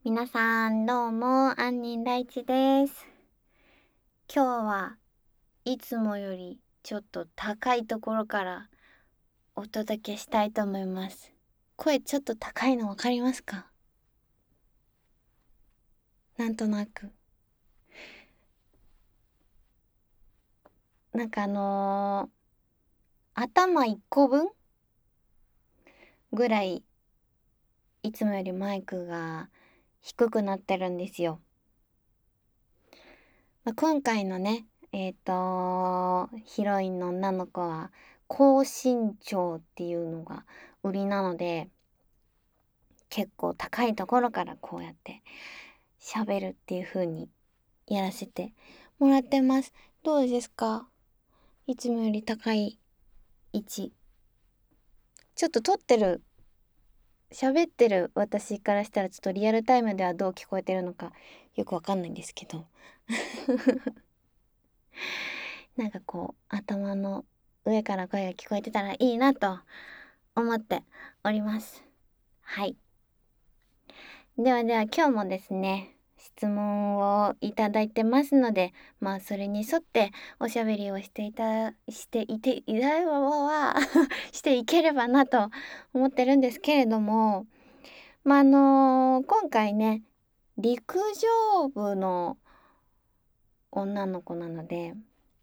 皆さんどうも、杏仁大地です。今日はいつもよりちょっと高いところからお届けしたいと思います。声ちょっと高いのわかりますか？なんとなく。なんか頭1個分ぐらいいつもよりマイクが低くなってるんですよ。今回のね、ヒロインの女の子は高身長っていうのが売りなので、結構高いところからこうやって喋るっていう風にやらせてもらってます。どうですか？いつもより高い位置。ちょっと喋ってる私からしたらちょっとリアルタイムではどう聞こえてるのかよくわかんないんですけど。なんかこう頭の上から声が聞こえてたらいいなと思っております。はい。では今日もですね、質問をいただいてますので、それに沿っておしゃべりをしていければなと思ってるんですけれども、今回ね、陸上部の女の子なので、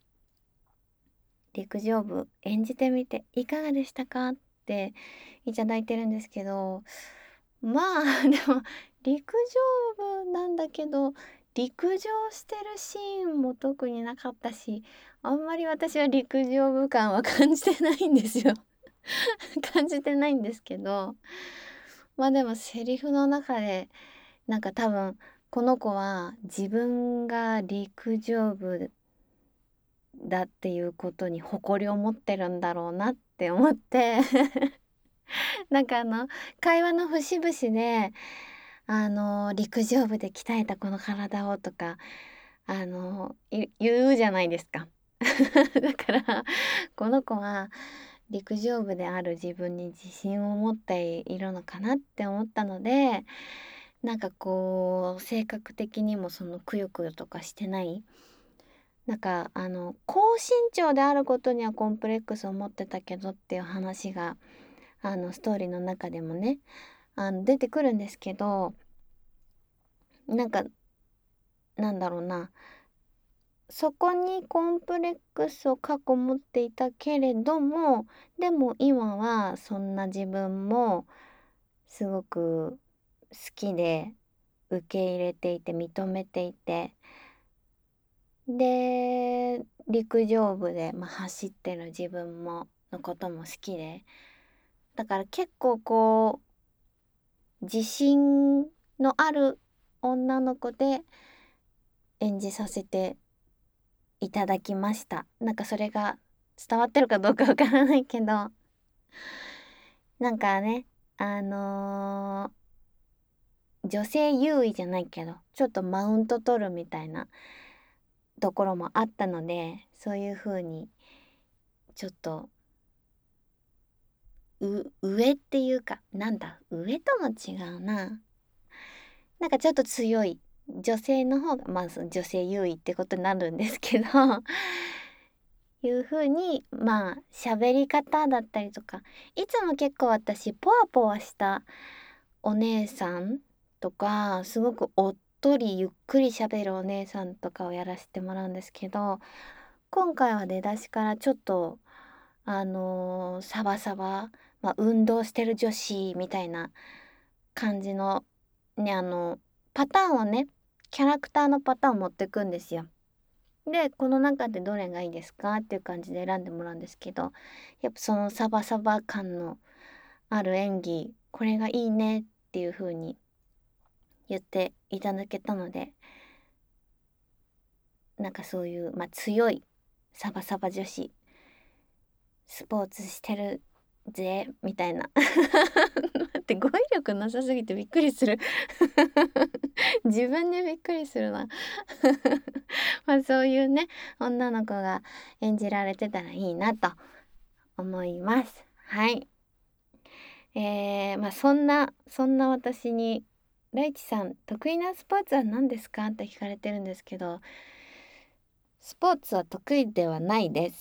陸上部演じてみていかがでしたかっていただいてるんですけど、でも陸上部なんだけど、陸上してるシーンも特になかったし、あんまり私は陸上部感は感じてないんですよ。感じてないんですけど、でもセリフの中でなんか多分この子は自分が陸上部だっていうことに誇りを持ってるんだろうなって思ってなんか会話の節々で陸上部で鍛えたこの体をとか言うじゃないですか。だからこの子は陸上部である自分に自信を持っているのかなって思ったので、なんかこう性格的にもそのくよくよとかしてない、なんか高身長であることにはコンプレックスを持ってたけどっていう話がストーリーの中でもね出てくるんですけど、なんかなんだろうな、そこにコンプレックスを過去持っていたけれども、でも今はそんな自分もすごく好きで受け入れていて認めていて、で陸上部で、走ってる自分のことも好きで、だから結構こう自信のある女の子で演じさせていただきました。なんかそれが伝わってるかどうかわからないけど、なんかね、あの女性優位じゃないけど、ちょっとマウント取るみたいなところもあったので、そういう風にちょっと上っていうか、上とも違うな。なんかちょっと強い女性の方が、その女性優位ってことになるんですけどいう風に喋り方だったりとか、いつも結構私ポワポワしたお姉さんとか、すごくおっとりゆっくり喋るお姉さんとかをやらせてもらうんですけど、今回は出だしからちょっとサバサバ、運動してる女子みたいな感じのね、パターンをね、キャラクターのパターンを持ってくんですよ。で、この中でどれがいいですかっていう感じで選んでもらうんですけど、やっぱそのサバサバ感のある演技、これがいいねっていう風に言っていただけたので、なんかそういう、強いサバサバ女子、スポーツしてるぜみたいな。待って、語彙力なさすぎてびっくりする。自分でびっくりするな。そういうね、女の子が演じられてたらいいなと思います。はい。そんな私にライチさん、得意なスポーツは何ですかって聞かれてるんですけど、スポーツは得意ではないです。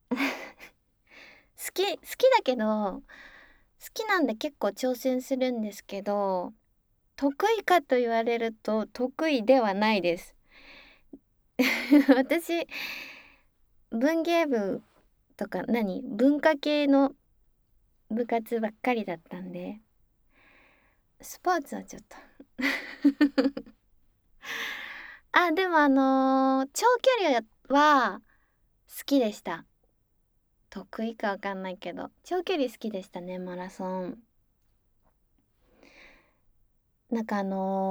好きだけど、好きなんで結構挑戦するんですけど、得意かと言われると得意ではないです。私、文芸部とか文化系の部活ばっかりだったんで、スポーツはちょっとあ、でも長距離は好きでした。得意かわかんないけど、長距離好きでしたね、マラソン。なんか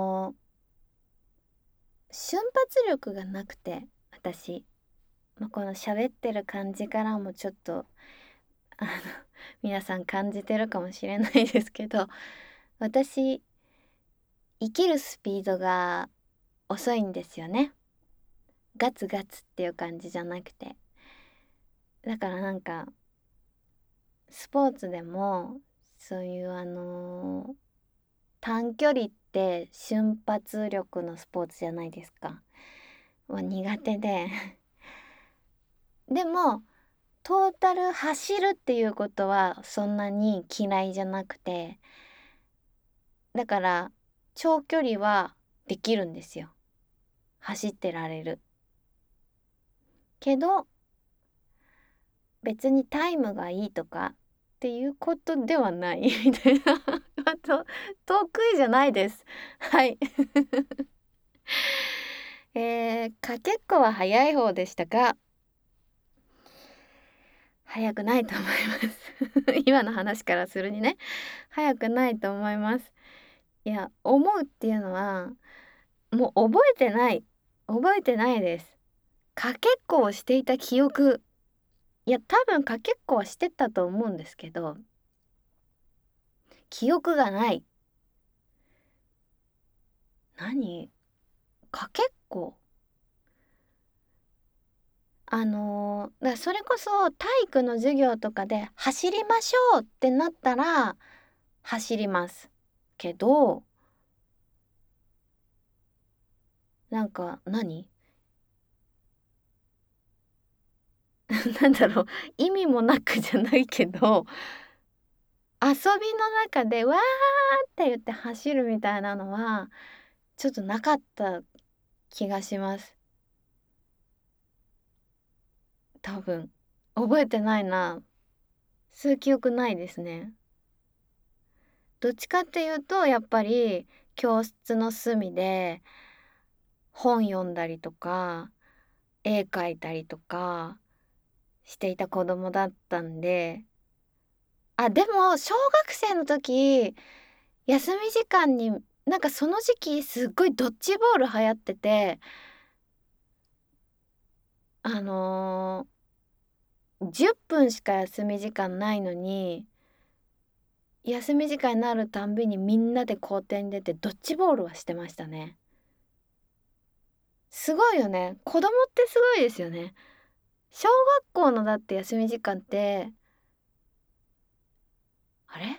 瞬発力がなくて、私、この喋ってる感じからもちょっと、あの、皆さん感じてるかもしれないですけど、私、生きるスピードが遅いんですよね。ガツガツっていう感じじゃなくて。だからなんか、スポーツでも、そういう短距離って瞬発力のスポーツじゃないですか。苦手ででもトータル走るっていうことはそんなに嫌いじゃなくて、だから長距離はできるんですよ。走ってられるけど、別にタイムがいいとかっていうことではないみたいな得意じゃないです。はい。かけっこは早い方でしたが、早くないと思います今の話からするにね、早くないと思います。いや、思うっていうのはもう覚えてないです。かけっこをしていた記憶、いや多分かけっこはしてたと思うんですけど、記憶がない。何かけっこ、だからそれこそ体育の授業とかで走りましょうってなったら走りますけど、なんかなんだろう、意味もなくじゃないけど、遊びの中でわーって言って走るみたいなのはちょっとなかった気がします。多分。覚えてないな。そういう記憶ないですね。どっちかっていうと、やっぱり教室の隅で本読んだりとか、絵描いたりとかしていた子供だったんで、あ、でも小学生の時、休み時間になんかその時期すっごいドッジボール流行ってて、あの10分しか休み時間ないのに、休み時間になるたんびにみんなで校庭に出てドッジボールはしてましたね。すごいよね。子供ってすごいですよね。小学校のだって休み時間って、あれ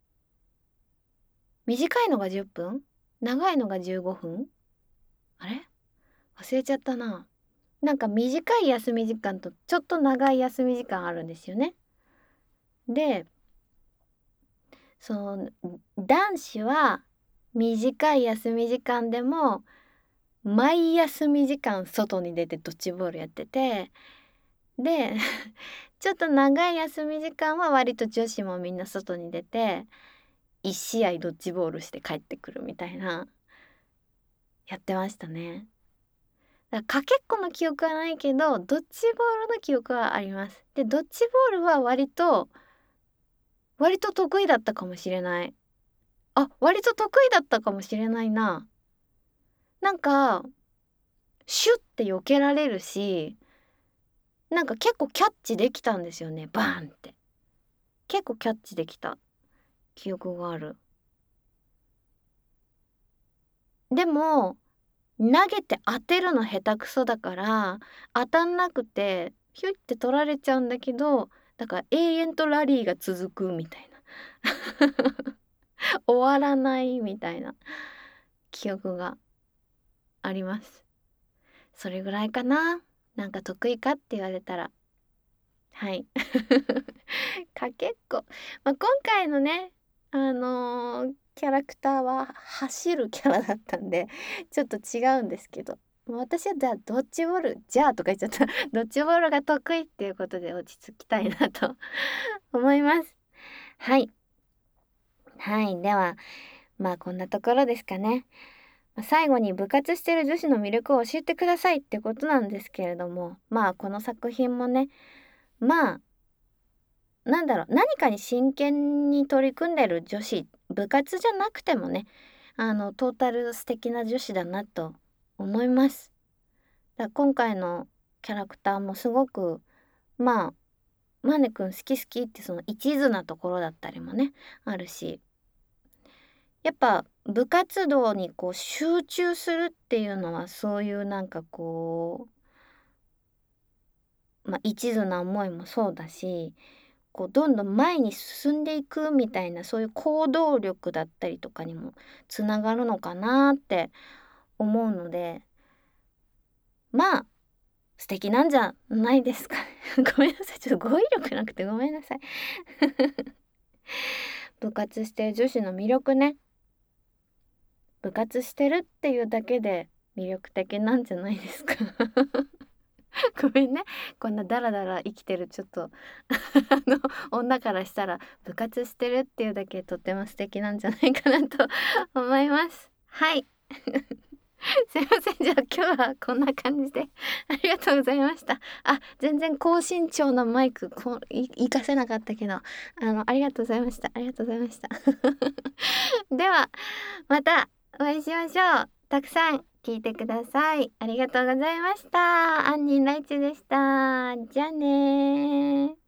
短いのが10分、長いのが15分、あれ忘れちゃったな。なんか短い休み時間とちょっと長い休み時間あるんですよね。で、その男子は短い休み時間でも毎休み時間外に出てドッジボールやってて、でちょっと長い休み時間は割と女子もみんな外に出て1試合ドッジボールして帰ってくるみたいな、やってましたね。だからかけっこの記憶はないけどドッジボールの記憶はあります。でドッジボールは割と得意だったかもしれない。あ、割と得意だったかもしれないな。なんかシュッて避けられるし、なんか結構キャッチできたんですよね、バーンって。結構キャッチできた記憶がある。でも投げて当てるの下手くそだから当たんなくてヒュッて取られちゃうんだけど、だから永遠とラリーが続くみたいな終わらないみたいな記憶があります。それぐらいかな。なんか得意かって言われたら。はい。かけっこ。今回のね、キャラクターは走るキャラだったんで、ちょっと違うんですけど、私はじゃあドッジボール、じゃあとか言っちゃった。ドッジボールが得意っていうことで落ち着きたいなと思います。はい。はい、では、こんなところですかね。最後に部活してる女子の魅力を教えてくださいってことなんですけれども、この作品もね、まあ何かに真剣に取り組んでる女子、部活じゃなくてもね、トータル素敵な女子だなと思います。今回のキャラクターもすごく、まあ、マネくん好き好きってその一途なところだったりもね、あるし、やっぱ部活動にこう集中するっていうのはそういう一途な思いもそうだし、どんどん前に進んでいくみたいな、そういう行動力だったりとかにもつながるのかなって思うので、素敵なんじゃないですかね。ごめんなさい、ちょっと語彙力なくてごめんなさい。部活してる女子の魅力ね。部活してるっていうだけで魅力的なんじゃないですか。ごめんね。こんなダラダラ生きてるちょっと女からしたら部活してるっていうだけとっても素敵なんじゃないかなと思います。はい。すいません。じゃあ今日はこんな感じでありがとうございました。全然高身長なマイク活かせなかったけど、ありがとうございました。ありがとうございました。では、またお会いしましょう。たくさん聞いてください。ありがとうございました。アンニンライチでした。じゃあねー。